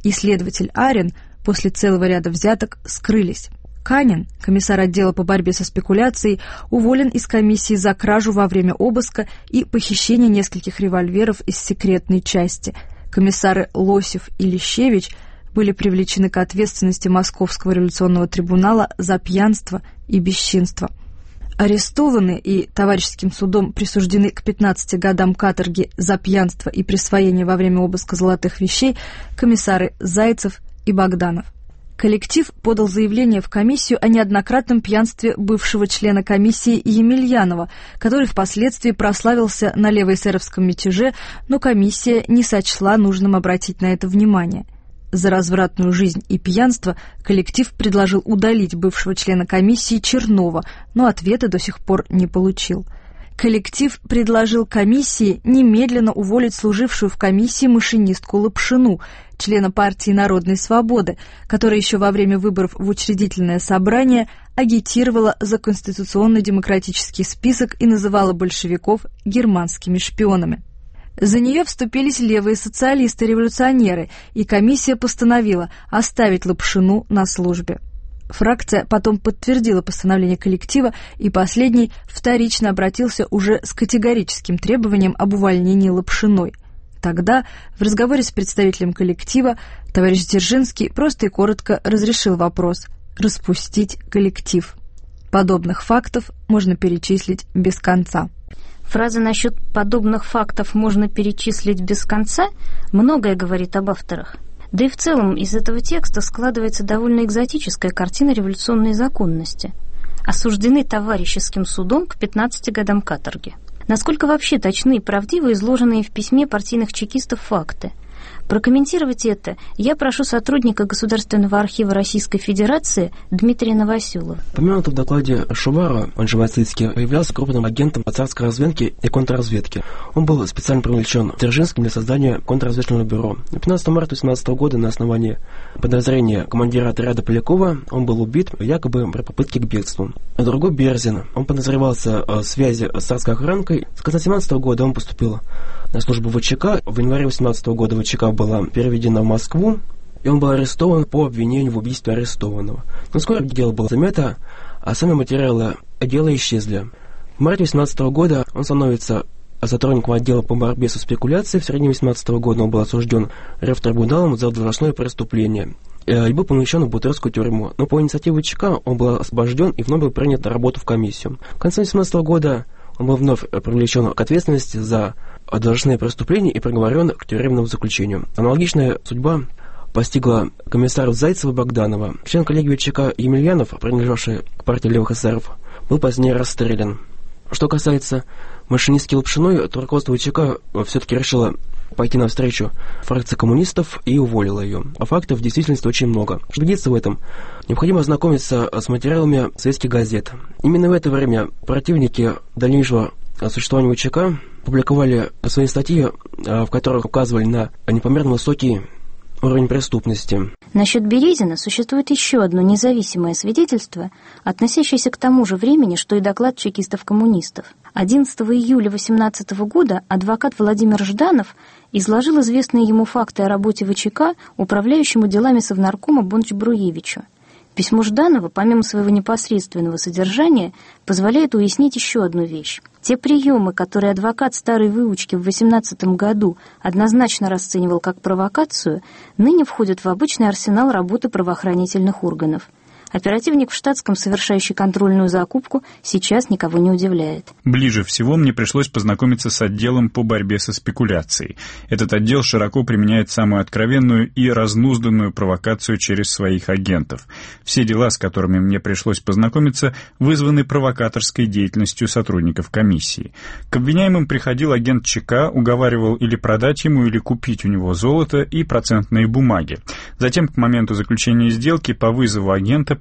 и следователь Арен после целого ряда взяток скрылись. Канин, комиссар отдела по борьбе со спекуляцией, уволен из комиссии за кражу во время обыска и похищение нескольких револьверов из секретной части. Комиссары Лосев и Лещевич были привлечены к ответственности Московского революционного трибунала за пьянство и бесчинство. Арестованы и товарищеским судом присуждены к пятнадцати годам каторги за пьянство и присвоение во время обыска золотых вещей комиссары Зайцев и Богданов. Коллектив подал заявление в комиссию о неоднократном пьянстве бывшего члена комиссии Емельянова, который впоследствии прославился на левоэсеровском мятеже, но комиссия не сочла нужным обратить на это внимание. За развратную жизнь и пьянство коллектив предложил удалить бывшего члена комиссии Чернова, но ответа до сих пор не получил. Коллектив предложил комиссии немедленно уволить служившую в комиссии машинистку Лапшину, члена партии Народной Свободы, которая еще во время выборов в учредительное собрание агитировала за конституционно-демократический список и называла большевиков германскими шпионами. За нее вступились левые социалисты-революционеры, и комиссия постановила оставить Лапшину на службе. Фракция потом подтвердила постановление коллектива, и последний вторично обратился уже с категорическим требованием об увольнении Лапшиной. Тогда в разговоре с представителем коллектива товарищ Дзержинский просто и коротко разрешил вопрос распустить коллектив. Подобных фактов можно перечислить без конца. Фраза насчет подобных фактов можно перечислить без конца многое говорит об авторах. Да и в целом из этого текста складывается довольно экзотическая картина революционной законности. Осуждены товарищеским судом к пятнадцати годам каторги. Насколько вообще точны и правдивы изложенные в письме партийных чекистов факты? Прокомментировать это я прошу сотрудника Государственного архива Российской Федерации Дмитрия Новоселова. Упомянуто в докладе Шуварова, он же Войцицкий, являлся крупным агентом царской разведки и контрразведки. Он был специально привлечен Дзержинским для создания контрразведывательного бюро. пятнадцатого марта тысяча девятьсот восемнадцатого года на основании подозрения командира отряда Полякова он был убит якобы при попытке к бегству. А другой Берзин, он подозревался в связи с царской охранкой. С конца семнадцатого года он поступил на службу в ВЧК. В январе восемнадцатого года ВЧК была переведена в Москву, и он был арестован по обвинению в убийстве арестованного. Но вскоре дело было замято, а сами материалы дела исчезли. В марте восемнадцатого года он становится сотрудником отдела по борьбе со спекуляцией. В середине восемнадцатого года он был осужден Ревтрибуналом за должностное преступление и был помещен в Бутырскую тюрьму. Но по инициативе ВЧК он был освобожден и вновь был принят на работу в комиссию. В конце восемнадцатого года он был вновь привлечен к ответственности за должностные преступления и приговорен к тюремному заключению. Аналогичная судьба постигла комиссаров Зайцева и Богданова. Член коллегии ВЧК Емельянов, принадлежавший к партии левых эсеров, был позднее расстрелян. Что касается машинистки Лапшиной, то руководство ВЧК все-таки решило пойти навстречу фракции коммунистов и уволило ее. А фактов в действительности очень много. Чтобы убедиться в этом, необходимо ознакомиться с материалами советских газет. Именно в это время противники дальнейшего существования ВЧК публиковали свои статьи, в которых указывали на непомерно высокий уровень преступности. Насчет Березина существует еще одно независимое свидетельство, относящееся к тому же времени, что и доклад чекистов-коммунистов. одиннадцатого июля восемнадцатого года адвокат Владимир Жданов изложил известные ему факты о работе ВЧК управляющему делами Совнаркома Бонч-Бруевичу. Письмо Жданова, помимо своего непосредственного содержания, позволяет уяснить еще одну вещь. Те приемы, которые адвокат старой выучки в восемнадцатом году однозначно расценивал как провокацию, ныне входят в обычный арсенал работы правоохранительных органов. Оперативник в штатском, совершающий контрольную закупку, сейчас никого не удивляет. Ближе всего мне пришлось познакомиться с отделом по борьбе со спекуляцией. Этот отдел широко применяет самую откровенную и разнузданную провокацию через своих агентов. Все дела, с которыми мне пришлось познакомиться, вызваны провокаторской деятельностью сотрудников комиссии. К обвиняемым приходил агент ЧК, уговаривал или продать ему, или купить у него золото и процентные бумаги. Затем, к моменту заключения сделки, по вызову агента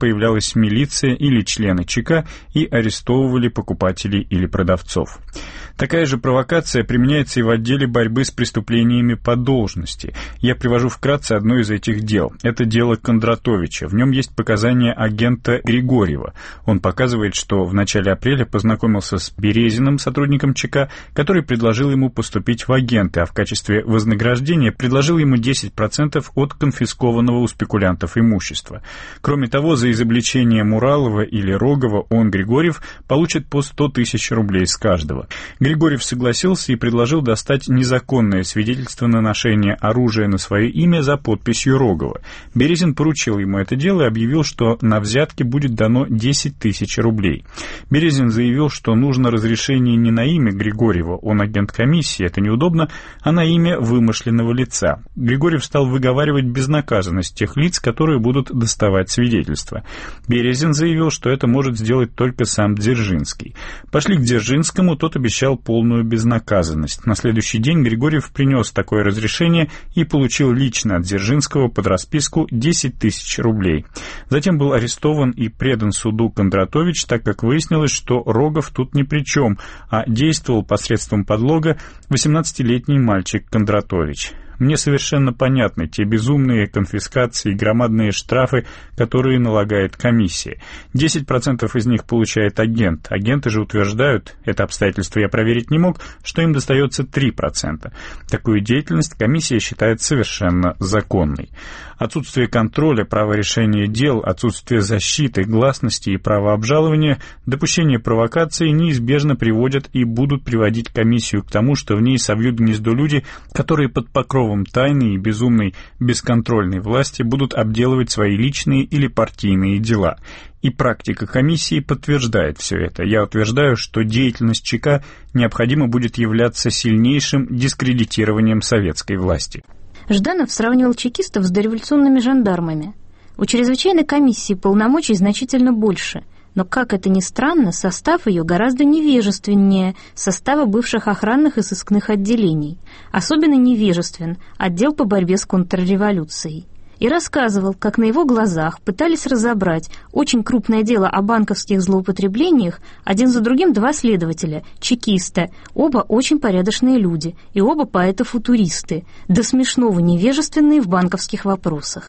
появлялась милиция или члены ЧК и арестовывали покупателей или продавцов. Такая же провокация применяется и в отделе борьбы с преступлениями по должности. Я привожу вкратце одно из этих дел. Это дело Кондратовича. В нем есть показания агента Григорьева. Он показывает, что в начале апреля познакомился с Березиным, сотрудником ЧК, который предложил ему поступить в агенты, а в качестве вознаграждения предложил ему десять процентов от конфискованного у спекулянтов имущества. Кроме того, за изобличение Муралова или Рогова он, Григорьев, получит по сто тысяч рублей с каждого. Григорьев согласился и предложил достать незаконное свидетельство на ношение оружия на свое имя за подписью Рогова. Березин поручил ему это дело и объявил, что на взятки будет дано десять тысяч рублей. Березин заявил, что нужно разрешение не на имя Григорьева, он агент комиссии, это неудобно, а на имя вымышленного лица. Григорьев стал выговаривать безнаказанность тех лиц, которые будут доставать свидетельства. Березин заявил, что это может сделать только сам Дзержинский. Пошли к Дзержинскому, тот обещал полную безнаказанность. На следующий день Григорьев принес такое разрешение и получил лично от Дзержинского под расписку десять тысяч рублей. Затем был арестован и предан суду Кондратович, так как выяснилось, что Рогов тут ни при чем, а действовал посредством подлога восемнадцатилетний мальчик Кондратович. Мне совершенно понятны те безумные конфискации и громадные штрафы, которые налагает комиссия. десять процентов из них получает агент. Агенты же утверждают, это обстоятельство я проверить не мог, что им достается три процента. Такую деятельность комиссия считает совершенно законной. Отсутствие контроля, право решения дел, отсутствие защиты, гласности и права обжалования, допущение провокации неизбежно приводят и будут приводить комиссию к тому, что в ней собьют гнездо люди, которые под покровом тайной и безумной бесконтрольной власти будут обделывать свои личные или партийные дела. И практика комиссии подтверждает все это. Я утверждаю, что деятельность ЧК необходимо будет являться сильнейшим дискредитированием советской власти. Жданов сравнивал чекистов с дореволюционными жандармами. У чрезвычайной комиссии полномочий значительно больше, но, как это ни странно, состав ее гораздо невежественнее состава бывших охранных и сыскных отделений. Особенно невежествен отдел по борьбе с контрреволюцией. И рассказывал, как на его глазах пытались разобрать очень крупное дело о банковских злоупотреблениях один за другим два следователя, чекиста, оба очень порядочные люди, и оба поэты-футуристы, до смешного невежественные в банковских вопросах.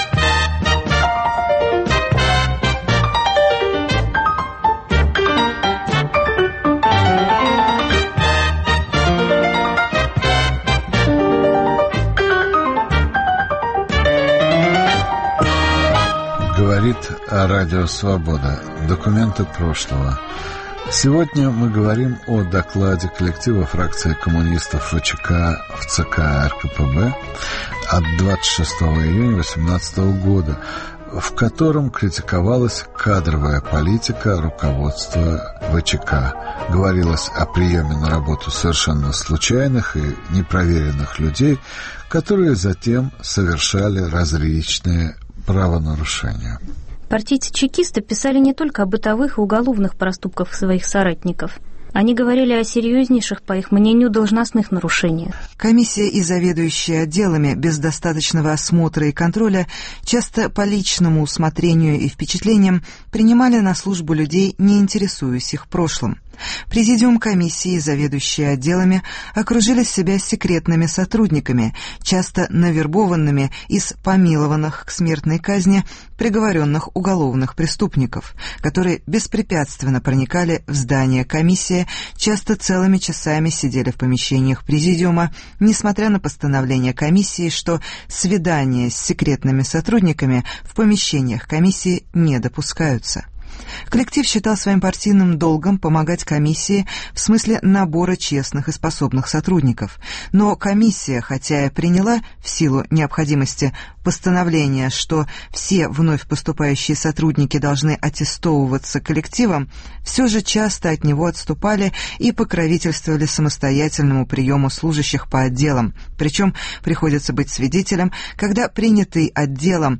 Говорит о радио «Свобода». Документы прошлого. Сегодня мы говорим о докладе коллектива фракции коммунистов ВЧК в ЦК РКПБ от двадцать шестого июня две тысячи восемнадцатого года, в котором критиковалась кадровая политика руководства ВЧК. Говорилось о приеме на работу совершенно случайных и непроверенных людей, которые затем совершали различные правонарушения. Партийцы-чекисты писали не только о бытовых и уголовных проступках своих соратников. Они говорили о серьезнейших, по их мнению, должностных нарушениях. Комиссия и заведующие отделами без достаточного осмотра и контроля, часто по личному усмотрению и впечатлениям, принимали на службу людей, не интересуясь их прошлым. Президиум комиссии и заведующие отделами окружили себя секретными сотрудниками, часто навербованными из помилованных к смертной казни приговоренных уголовных преступников, которые беспрепятственно проникали в здание комиссии, часто целыми часами сидели в помещениях президиума, несмотря на постановление комиссии, что свидания с секретными сотрудниками в помещениях комиссии не допускаются. Коллектив считал своим партийным долгом помогать комиссии в смысле набора честных и способных сотрудников. Но комиссия, хотя и приняла в силу необходимости постановление, что все вновь поступающие сотрудники должны аттестовываться коллективом, все же часто от него отступали и покровительствовали самостоятельному приему служащих по отделам. Причем приходится быть свидетелем, когда принятый отделом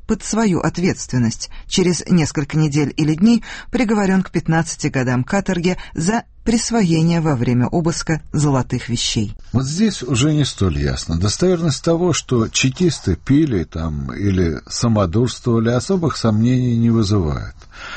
под свою ответственность. Через несколько недель или дней приговорен к пятнадцати годам каторги за присвоение во время обыска золотых вещей. Вот здесь уже не столь ясно. Достоверность того, что чекисты пили там или самодурствовали, особых сомнений не вызывает.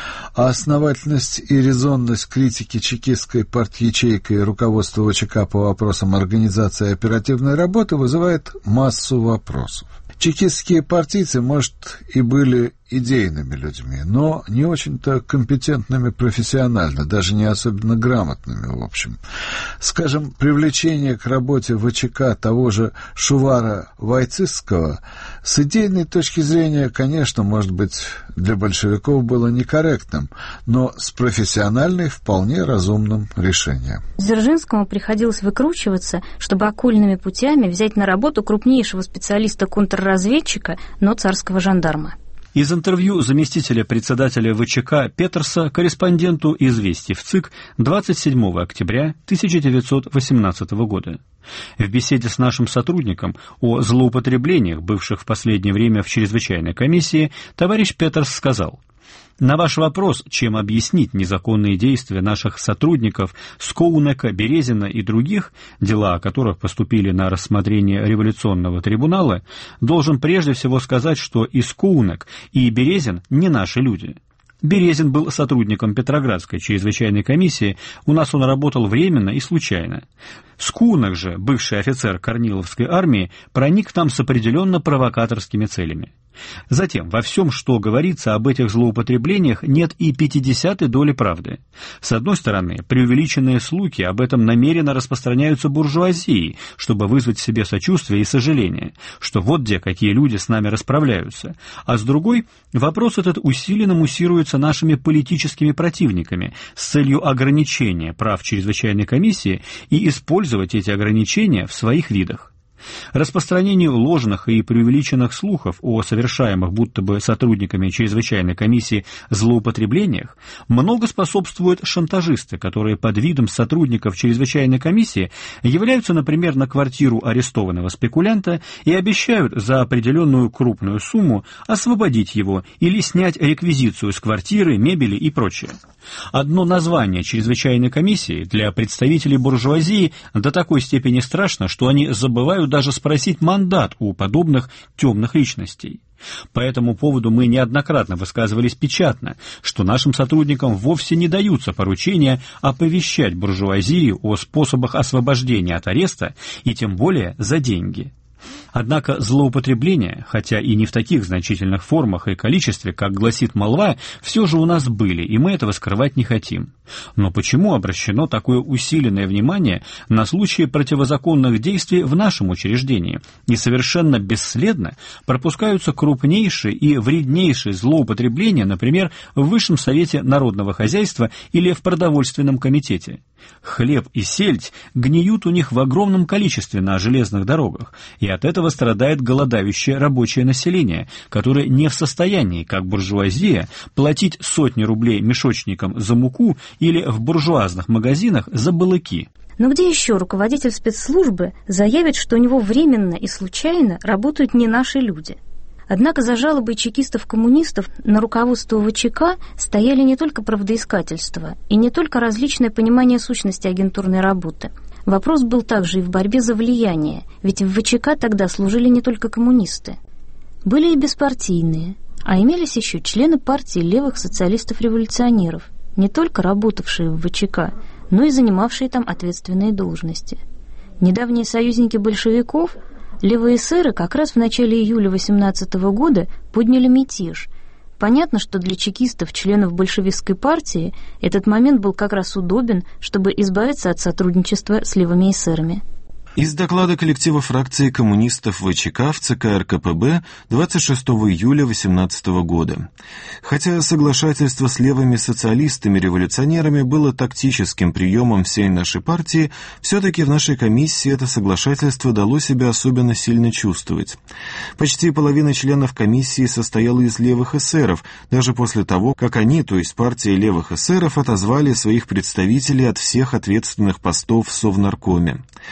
А основательность и резонность критики чекистской партячейкой и руководства ВЧК по вопросам организации оперативной работы вызывает массу вопросов. Чекистские партийцы, может, и были идейными людьми, но не очень-то компетентными профессионально, даже не особенно грамотными, в общем. Скажем, привлечение к работе ВЧК того же Шувара Войцисского с идейной точки зрения, конечно, может быть, для большевиков было некорректным, но с профессиональной вполне разумным решением. Дзержинскому приходилось выкручиваться, чтобы окольными путями взять на работу крупнейшего специалиста-контрразведчика, но царского жандарма. Из интервью заместителя председателя ВЧК Петерса корреспонденту «Известий» в ЦИК двадцать седьмого октября тысяча девятьсот восемнадцатого года. В беседе с нашим сотрудником о злоупотреблениях, бывших в последнее время в чрезвычайной комиссии, товарищ Петерс сказал: «На ваш вопрос, чем объяснить незаконные действия наших сотрудников Скоунека, Березина и других, дела о которых поступили на рассмотрение революционного трибунала, должен прежде всего сказать, что и Скоунек, и Березин не наши люди». Березин был сотрудником Петроградской чрезвычайной комиссии, у нас он работал временно и случайно. Скоунек же, бывший офицер Корниловской армии, проник там с определенно провокаторскими целями. Затем, во всем, что говорится об этих злоупотреблениях, нет и пятидесятой доли правды. С одной стороны, преувеличенные слухи об этом намеренно распространяются буржуазией, чтобы вызвать в себе сочувствие и сожаление, что вот где какие люди с нами расправляются. А с другой, вопрос этот усиленно муссируется нашими политическими противниками с целью ограничения прав чрезвычайной комиссии и использовать эти ограничения в своих видах. Распространению ложных и преувеличенных слухов о совершаемых будто бы сотрудниками чрезвычайной комиссии злоупотреблениях много способствуют шантажисты, которые под видом сотрудников чрезвычайной комиссии являются, например, на квартиру арестованного спекулянта и обещают за определенную крупную сумму освободить его или снять реквизицию с квартиры, мебели и прочее. Одно название чрезвычайной комиссии для представителей буржуазии до такой степени страшно, что они забывают даже спросить мандат у подобных темных личностей. По этому поводу мы неоднократно высказывались печатно, что нашим сотрудникам вовсе не даются поручения оповещать буржуазию о способах освобождения от ареста и тем более за деньги. Однако злоупотребления, хотя и не в таких значительных формах и количестве, как гласит молва, все же у нас были, и мы этого скрывать не хотим. Но почему обращено такое усиленное внимание на случаи противозаконных действий в нашем учреждении, и совершенно бесследно пропускаются крупнейшие и вреднейшие злоупотребления, например, в Высшем Совете Народного Хозяйства или в Продовольственном комитете? Хлеб и сельдь гниют у них в огромном количестве на железных дорогах, и от этого страдает голодающее рабочее население, которое не в состоянии, как буржуазия, платить сотни рублей мешочникам за муку или в буржуазных магазинах за балыки. Но где еще руководитель спецслужбы заявит, что у него временно и случайно работают не наши люди? Однако за жалобой чекистов-коммунистов на руководство ВЧК стояли не только правдоискательство и не только различное понимание сущности агентурной работы. Вопрос был также и в борьбе за влияние, ведь в ВЧК тогда служили не только коммунисты. Были и беспартийные, а имелись еще члены партии левых социалистов-революционеров, не только работавшие в ВЧК, но и занимавшие там ответственные должности. Недавние союзники большевиков, левые эсеры, как раз в начале июля восемнадцатого года подняли мятеж. Понятно, что для чекистов, членов большевистской партии, этот момент был как раз удобен, чтобы избавиться от сотрудничества с левыми эсерами. Из доклада коллектива фракции коммунистов ВЧК в ЦК РКПБ двадцать шестого июля восемнадцатого года. Хотя соглашательство с левыми социалистами-революционерами было тактическим приемом всей нашей партии, все-таки в нашей комиссии это соглашательство дало себя особенно сильно чувствовать. Почти половина членов комиссии состояла из левых эсеров, даже после того, как они, то есть партия левых эсеров, отозвали своих представителей от всех ответственных постов в Совнаркоме. В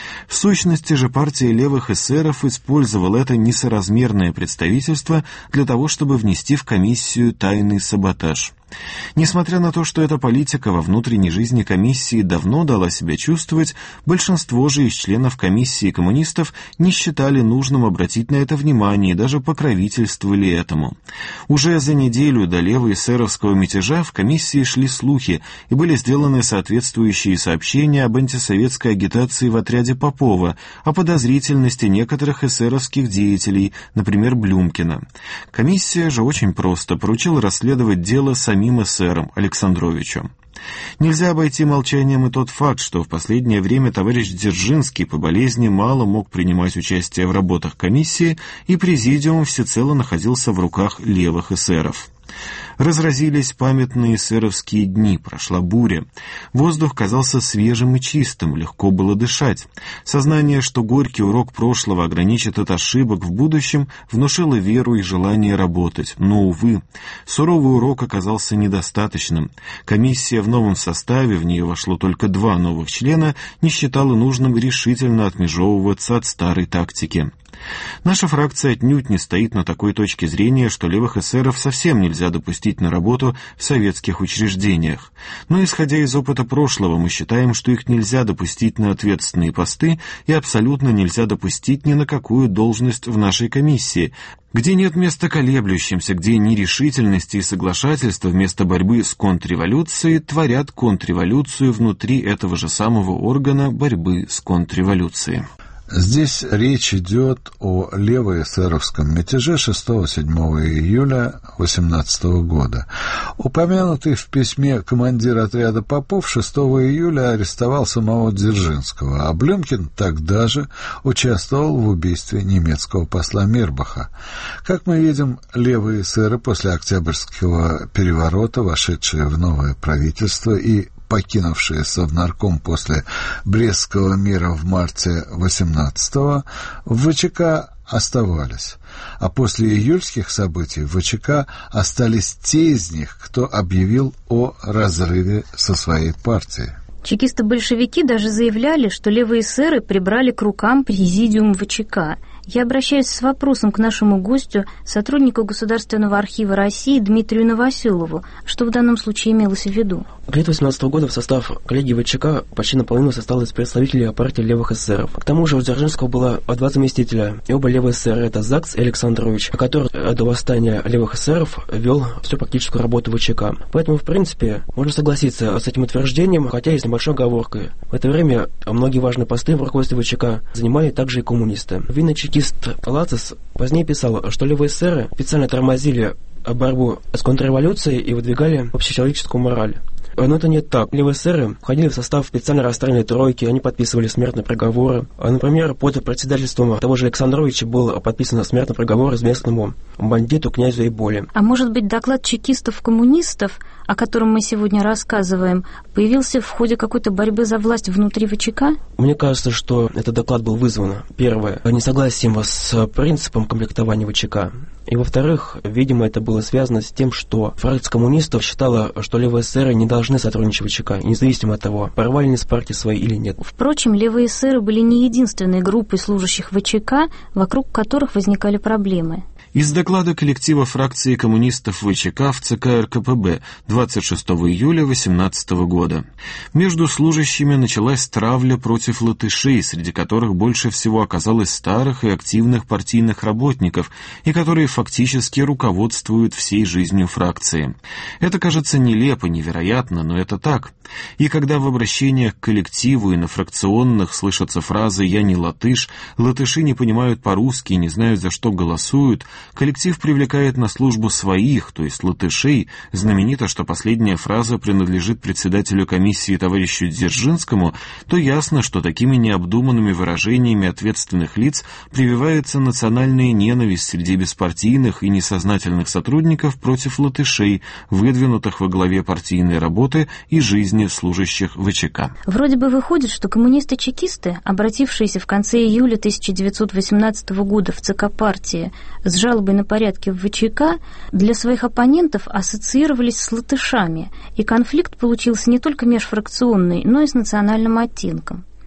сущности же партия левых эсеров использовала это несоразмерное представительство для того, чтобы внести в комиссию тайный саботаж. Несмотря на то, что эта политика во внутренней жизни комиссии давно дала себя чувствовать, большинство же из членов комиссии коммунистов не считали нужным обратить на это внимание и даже покровительствовали этому. Уже за неделю до левоэсеровского мятежа в комиссии шли слухи и были сделаны соответствующие сообщения об антисоветской агитации в отряде Попова, о подозрительности некоторых эсеровских деятелей, например, Блюмкина. Комиссия же очень просто поручила расследовать дело самим самим эсером Александровичем. Нельзя обойти молчанием и тот факт, что в последнее время товарищ Дзержинский по болезни мало мог принимать участие в работах комиссии, и президиум всецело находился в руках левых эсеров. Разразились памятные эсеровские дни, прошла буря. Воздух казался свежим и чистым, легко было дышать. Сознание, что горький урок прошлого ограничит от ошибок в будущем, внушило веру и желание работать. Но, увы, суровый урок оказался недостаточным. Комиссия в новом составе, в нее вошло только два новых члена, не считала нужным решительно отмежевываться от старой тактики. Наша фракция отнюдь не стоит на такой точке зрения, что левых эсеров совсем нельзя допустить на работу в советских учреждениях. Но, исходя из опыта прошлого, мы считаем, что их нельзя допустить на ответственные посты и абсолютно нельзя допустить ни на какую должность в нашей комиссии, где нет места колеблющимся, где нерешительности и соглашательства вместо борьбы с контрреволюцией творят контрреволюцию внутри этого же самого органа борьбы с контрреволюцией. Здесь речь идет о левоэсеровском мятеже шестого-седьмого июля восемнадцатого года. Упомянутый в письме командир отряда Попов шестого июля арестовал самого Дзержинского, а Блюмкин тогда же участвовал в убийстве немецкого посла Мирбаха. Как мы видим, левые эсеры после Октябрьского переворота, вошедшие в новое правительство и покинувшие Совнарком после Брестского мира в марте восемнадцатого, в ВЧК оставались. А после июльских событий в ВЧК остались те из них, кто объявил о разрыве со своей партией. Чекисты-большевики даже заявляли, что левые эсеры прибрали к рукам президиум ВЧК. Я обращаюсь с вопросом к нашему гостю, сотруднику Государственного архива России Дмитрию Новоселову. Что в данном случае имелось в виду? К лету восемнадцатого года в состав коллегии ВЧК почти наполовину состоял из представителей партии левых эсеров. К тому же у Дзержинского было два заместителя, и оба левые эсеры — это Закс и Александрович, который до восстания левых эсеров вел всю практическую работу ВЧК. Поэтому, в принципе, можно согласиться с этим утверждением, хотя и с небольшой оговоркой. В это время многие важные посты в руководстве ВЧК занимали также и коммунисты. Видно, чекист Лацис позднее писал, что левые эсеры специально тормозили борьбу с контрреволюцией и выдвигали общечеловеческую мораль. Но это не так. Левые эсеры входили в состав специально расстрельной тройки, они подписывали смертные приговоры. Например, под председательством того же Александровича был подписан смертный приговор известному бандиту князю Эйболе. А может быть, доклад чекистов-коммунистов, о котором мы сегодня рассказываем, появился в ходе какой-то борьбы за власть внутри ВЧК? Мне кажется, что этот доклад был вызван, первое, несогласием с принципом комплектования ВЧК. И, во-вторых, видимо, это было связано с тем, что фракция коммунистов считала, что левые эсеры не должны сотрудничать в ВЧК, независимо от того, порвали они с партией своей или нет. Впрочем, левые эсеры были не единственной группой служащих ВЧК, вокруг которых возникали проблемы. Из доклада коллектива фракции коммунистов ВЧК в ЦК РКПБ двадцать шестого июля восемнадцатого года. Между служащими началась травля против латышей, среди которых больше всего оказалось старых и активных партийных работников, и которые фактически руководствуют всей жизнью фракции. Это кажется нелепо, невероятно, но это так. И когда в обращениях к коллективу и на фракционных слышатся фразы «я не латыш», латыши не понимают по-русски и не знают, за что голосуют, коллектив привлекает на службу своих, то есть латышей. Знаменито, что последняя фраза принадлежит председателю комиссии товарищу Дзержинскому, то ясно, что такими необдуманными выражениями ответственных лиц прививается национальная ненависть среди беспартийных и несознательных сотрудников против латышей, выдвинутых во главе партийной работы и жизни служащих ВЧК. Вроде бы выходит, что коммунисты-чекисты, обратившиеся в конце июля тысяча девятьсот восемнадцатого года в ЦК партии с жалобой на порядки в ВЧК, для своих оппонентов ассоциировались с латышами, и конфликт получился не только межфракционный, но и с национальным оттенком.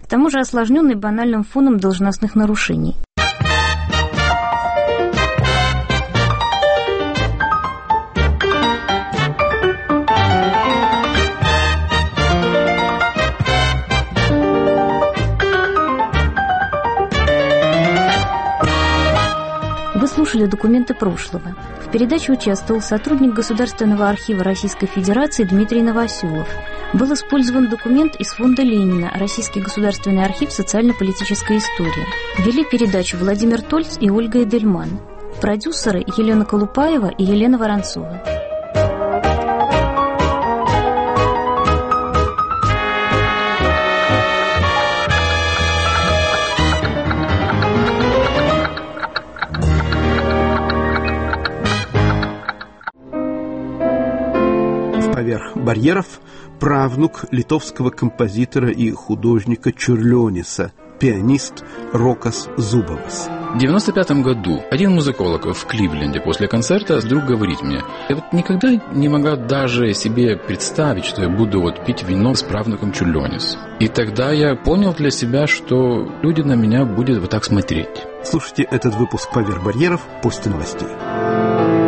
к тому же осложненный банальным фоном должностных нарушений. Вы слушали «Документы прошлого». В передаче участвовал сотрудник Государственного архива Российской Федерации Дмитрий Новоселов. Был использован документ из фонда Ленина «Российский государственный архив социально-политической истории». Вели передачу Владимир Тольц и Ольга Эдельман. Продюсеры Елена Колупаева и Елена Воронцова. Поверх барьеров правнук литовского композитора и художника Čiurlionis, пианист Рокас Зубовас. В девяносто пятом году один музыколог в Кливленде после концерта вдруг говорит мне: я вот никогда не могла даже себе представить, что я буду вот пить вино с правнуком Čiurlionis. И тогда я понял для себя, что люди на меня будут вот так смотреть. Слушайте этот выпуск «Поверх барьеров» после новостей.